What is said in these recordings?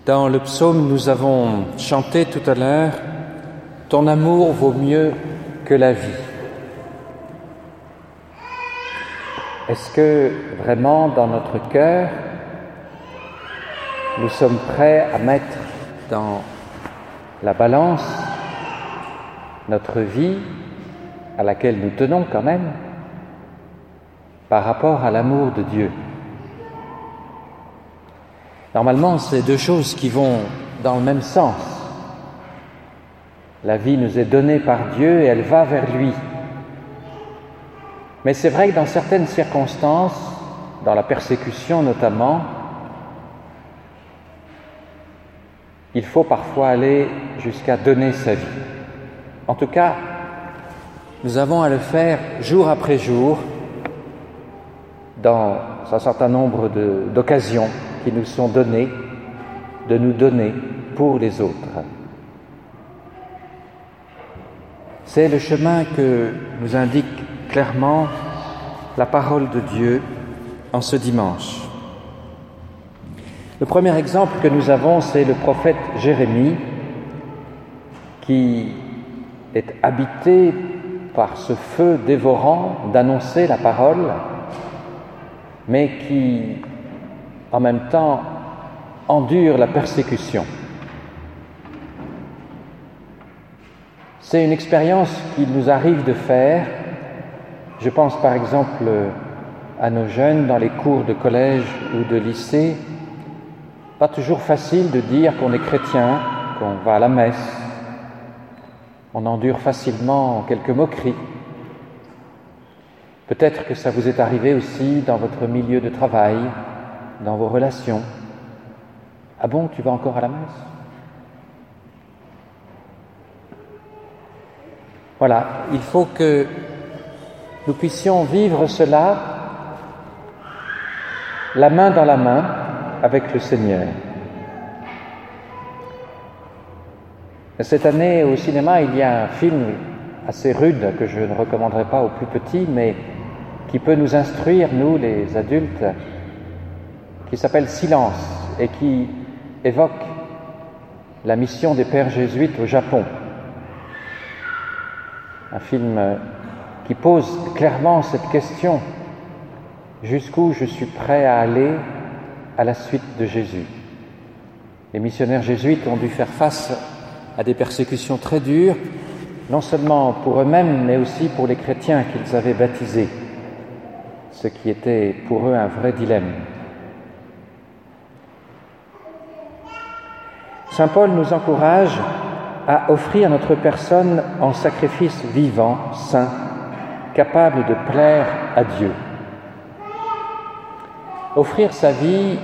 Dans le psaume, nous avons chanté tout à l'heure « Ton amour vaut mieux que la vie ». Est-ce que vraiment dans notre cœur, nous sommes prêts à mettre dans la balance notre vie, à laquelle nous tenons quand même, par rapport à l'amour de Dieu? Normalement, c'est deux choses qui vont dans le même sens. La vie nous est donnée par Dieu et elle va vers lui. Mais c'est vrai que dans certaines circonstances, dans la persécution notamment, il faut parfois aller jusqu'à donner sa vie. En tout cas, nous avons à le faire jour après jour dans un certain nombre d'occasions qui nous sont données, de nous donner pour les autres. C'est le chemin que nous indique clairement la parole de Dieu en ce dimanche. Le premier exemple que nous avons, c'est le prophète Jérémie, qui est habité par ce feu dévorant d'annoncer la parole, mais qui, en même temps, endure la persécution. C'est une expérience qu'il nous arrive de faire. Je pense par exemple à nos jeunes dans les cours de collège ou de lycée. Pas toujours facile de dire qu'on est chrétien, qu'on va à la messe. On endure facilement quelques moqueries. Peut-être que ça vous est arrivé aussi dans votre milieu de travail, dans vos relations. Ah bon, tu vas encore à la messe? Voilà, il faut que nous puissions vivre cela la main dans la main avec le Seigneur. Cette année, au cinéma, il y a un film assez rude que je ne recommanderai pas aux plus petits, mais qui peut nous instruire, nous, les adultes, qui s'appelle « Silence » et qui évoque la mission des pères jésuites au Japon. Un film qui pose clairement cette question: jusqu'où je suis prêt à aller à la suite de Jésus? Les missionnaires jésuites ont dû faire face à des persécutions très dures, non seulement pour eux-mêmes, mais aussi pour les chrétiens qu'ils avaient baptisés, ce qui était pour eux un vrai dilemme. Saint Paul nous encourage à offrir notre personne en sacrifice vivant, saint, capable de plaire à Dieu. Offrir sa vie,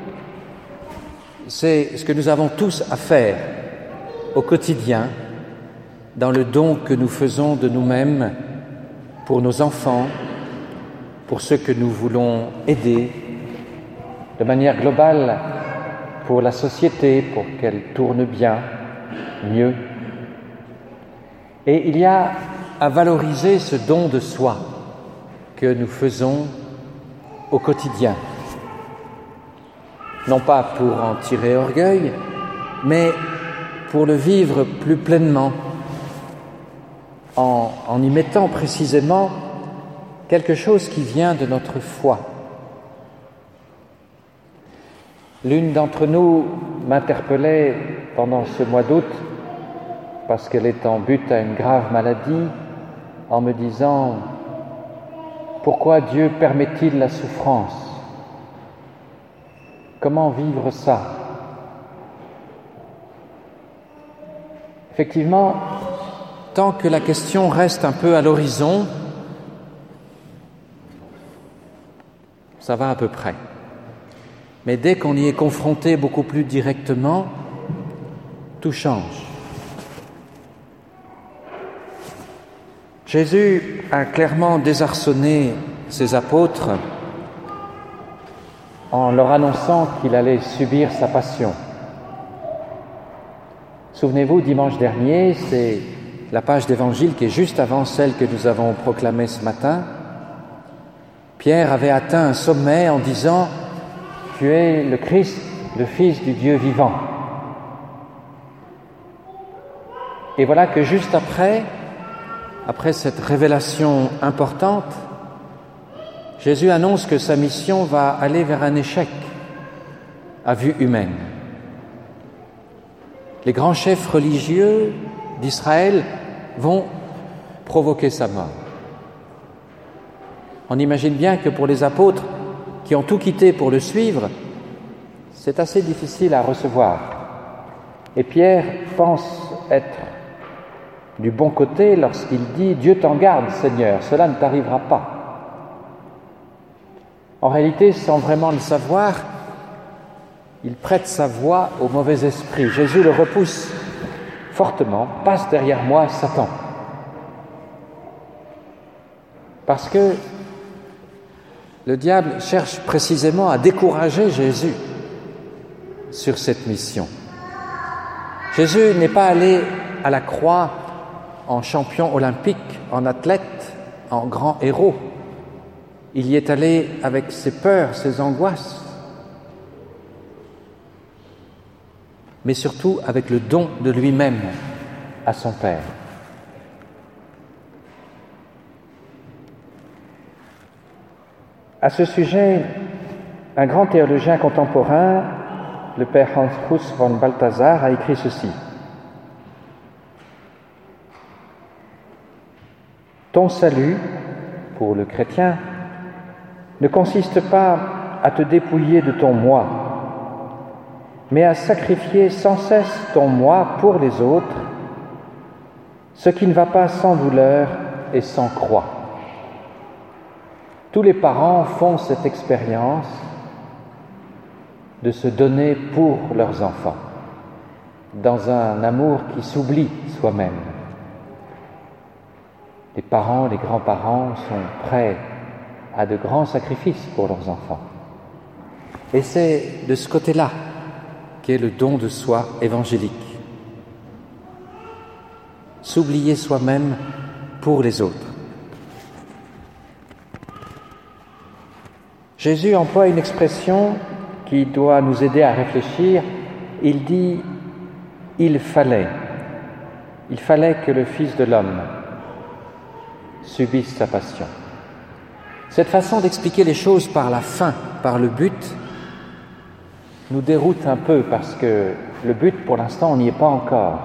c'est ce que nous avons tous à faire au quotidien, dans le don que nous faisons de nous-mêmes pour nos enfants, pour ceux que nous voulons aider, de manière globale pour la société, pour qu'elle tourne bien, mieux. Et il y a à valoriser ce don de soi que nous faisons au quotidien. Non pas pour en tirer orgueil, mais pour le vivre plus pleinement, en y mettant précisément quelque chose qui vient de notre foi. L'une d'entre nous m'interpellait pendant ce mois d'août, parce qu'elle est en butte à une grave maladie, en me disant « Pourquoi Dieu permet-il la souffrance? Comment vivre ça ?» Effectivement, tant que la question reste un peu à l'horizon, ça va à peu près. Mais dès qu'on y est confronté beaucoup plus directement, tout change. Jésus a clairement désarçonné ses apôtres en leur annonçant qu'il allait subir sa passion. Souvenez-vous, dimanche dernier, c'est la page d'évangile qui est juste avant celle que nous avons proclamée ce matin. Pierre avait atteint un sommet en disant « Tu es le Christ, le Fils du Dieu vivant. Et voilà que juste après cette révélation importante, Jésus annonce que sa mission va aller vers un échec à vue humaine. Les grands chefs religieux d'Israël vont provoquer sa mort. On imagine bien que pour les apôtres qui ont tout quitté pour le suivre, c'est assez difficile à recevoir. Et Pierre pense être du bon côté lorsqu'il dit « Dieu t'en garde, Seigneur, cela ne t'arrivera pas ». En réalité, sans vraiment le savoir, il prête sa voix au mauvais esprit. Jésus le repousse fortement, « Passe derrière moi, Satan ». Parce que le diable cherche précisément à décourager Jésus sur cette mission. Jésus n'est pas allé à la croix en champion olympique, en athlète, en grand héros. Il y est allé avec ses peurs, ses angoisses, mais surtout avec le don de lui-même à son Père. À ce sujet, un grand théologien contemporain, le père Hans Hus von Balthasar, a écrit ceci. Ton salut, pour le chrétien, ne consiste pas à te dépouiller de ton moi, mais à sacrifier sans cesse ton moi pour les autres, ce qui ne va pas sans douleur et sans croix. Tous les parents font cette expérience de se donner pour leurs enfants, dans un amour qui s'oublie soi-même. Les parents, les grands-parents sont prêts à de grands sacrifices pour leurs enfants. Et c'est de ce côté-là qu'est le don de soi évangélique. S'oublier soi-même pour les autres. Jésus emploie une expression qui doit nous aider à réfléchir. Il dit « il fallait que le Fils de l'homme subisse sa passion ». Cette façon d'expliquer les choses par la fin, par le but, nous déroute un peu parce que le but, pour l'instant, on n'y est pas encore.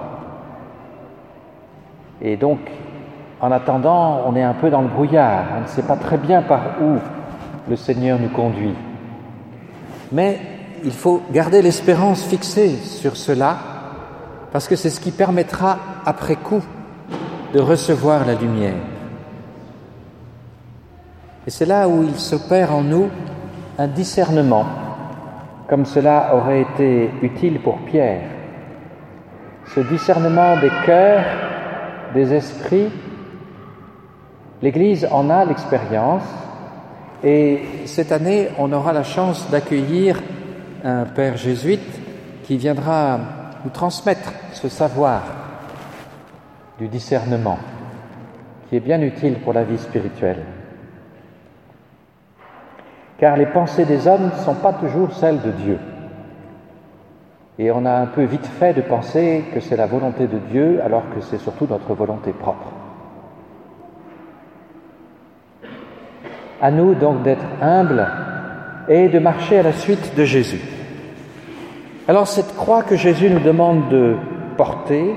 Et donc, en attendant, on est un peu dans le brouillard. On ne sait pas très bien par où le Seigneur nous conduit. Mais il faut garder l'espérance fixée sur cela, parce que c'est ce qui permettra, après coup, de recevoir la lumière. Et c'est là où il s'opère en nous un discernement, comme cela aurait été utile pour Pierre. Ce discernement des cœurs, des esprits, l'Église en a l'expérience. Et cette année, on aura la chance d'accueillir un père jésuite qui viendra nous transmettre ce savoir du discernement, qui est bien utile pour la vie spirituelle. Car les pensées des hommes ne sont pas toujours celles de Dieu. Et on a un peu vite fait de penser que c'est la volonté de Dieu, alors que c'est surtout notre volonté propre. À nous donc d'être humbles et de marcher à la suite de Jésus. Alors cette croix que Jésus nous demande de porter,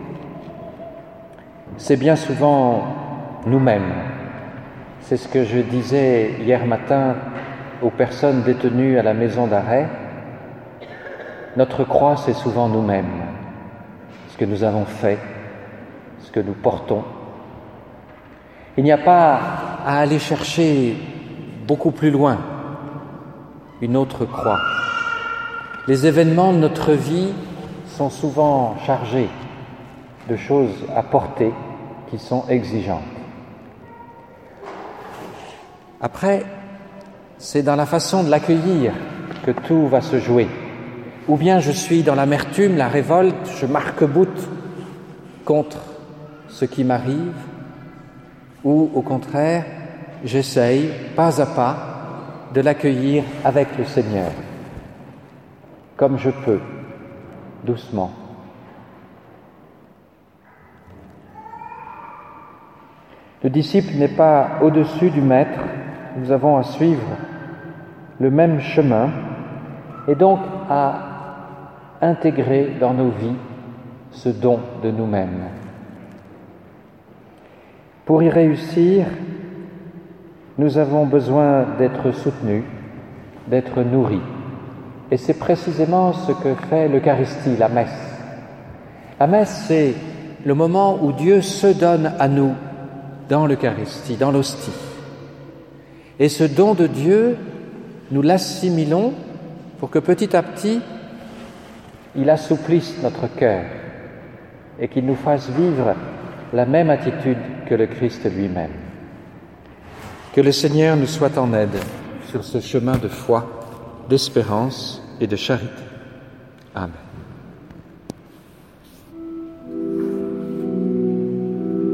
c'est bien souvent nous-mêmes. C'est ce que je disais hier matin aux personnes détenues à la maison d'arrêt. Notre croix, c'est souvent nous-mêmes, ce que nous avons fait, ce que nous portons. Il n'y a pas à aller chercher beaucoup plus loin une autre croix. Les événements de notre vie sont souvent chargés de choses à porter qui sont exigeantes. Après, c'est dans la façon de l'accueillir que tout va se jouer. Ou bien je suis dans l'amertume, la révolte, je m'arc-boute contre ce qui m'arrive, ou au contraire, j'essaye, pas à pas, de l'accueillir avec le Seigneur. comme je peux, doucement. Le disciple n'est pas au-dessus du maître, nous avons à suivre le même chemin et donc à intégrer dans nos vies ce don de nous-mêmes. Pour y réussir, nous avons besoin d'être soutenus, d'être nourris. Et c'est précisément ce que fait l'Eucharistie, la messe. La messe, c'est le moment où Dieu se donne à nous dans l'Eucharistie, dans l'hostie. Et ce don de Dieu, nous l'assimilons pour que petit à petit, il assouplisse notre cœur et qu'il nous fasse vivre la même attitude que le Christ lui-même. Que le Seigneur nous soit en aide sur ce chemin de foi, d'espérance et de charité. Amen.